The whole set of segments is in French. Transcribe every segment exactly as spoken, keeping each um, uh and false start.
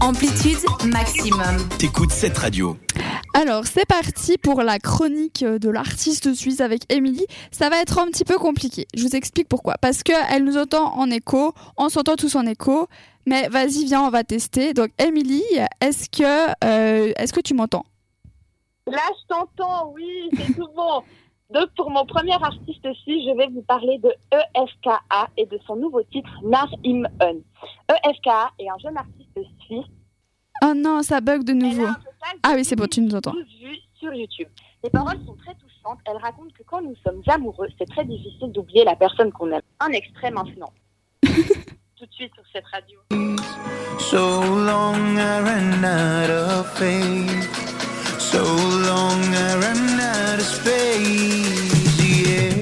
Amplitude maximum. T'écoutes cette radio. Alors, c'est parti pour la chronique de l'artiste suisse avec Émilie. Ça va être un petit peu compliqué. Je vous explique pourquoi. Parce qu'elle nous entend en écho, on s'entend tous en écho. Mais vas-y, viens, on va tester. Donc, Émilie, est-ce que, euh, est-ce que tu m'entends ? Là, je t'entends, oui, c'est tout bon. Donc, pour mon premier artiste suisse, je vais vous parler de E F K A et de son nouveau titre, Nar Im Un. E F K A est un jeune artiste suisse. Oh non, ça bug de nouveau. Ah oui, c'est bon, tu nous entends. Vues sur YouTube. Les paroles sont très touchantes. Elle raconte que quand nous sommes amoureux, c'est très difficile d'oublier la personne qu'on aime. Un extrait maintenant. Tout de suite sur cette radio. So long I ran out of faith. So long I ran out of space. Yeah.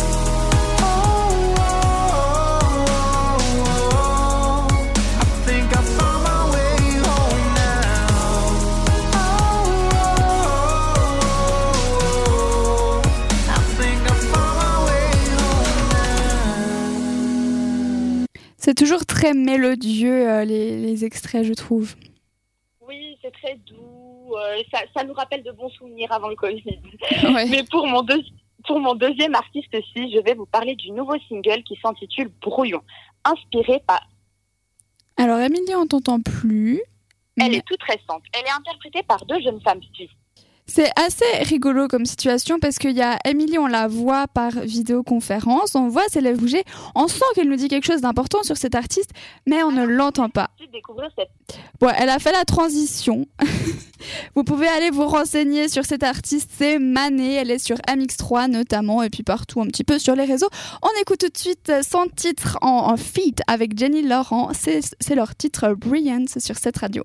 C'est toujours très mélodieux, euh, les, les extraits, je trouve. Oui, c'est très doux. Euh, ça, ça nous rappelle de bons souvenirs avant le Covid. Ouais. Mais pour mon, deux, pour mon deuxième artiste aussi, je vais vous parler du nouveau single qui s'intitule Brouillon, inspiré par... Alors, Émilie, on t'entend plus. Elle mais... est toute récente. Elle est interprétée par deux jeunes femmes suisses. C'est assez rigolo comme situation parce qu'il y a Émilie, on la voit par vidéoconférence, on voit ses lèvres bouger, on sent qu'elle nous dit quelque chose d'important sur cet artiste, mais on ne l'entend pas. Découvrir cette... Bon, elle a fait la transition. Vous pouvez aller vous renseigner sur cet artiste, c'est Mané, elle est sur M X trois notamment et puis partout un petit peu sur les réseaux. On écoute tout de suite son titre en, en feat avec Jenny Laurent, c'est, c'est leur titre Brilliance sur cette radio.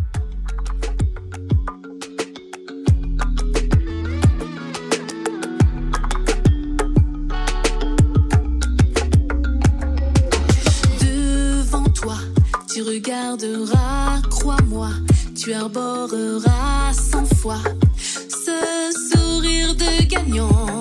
Tu regarderas, crois-moi, tu arboreras cent fois ce sourire de gagnant.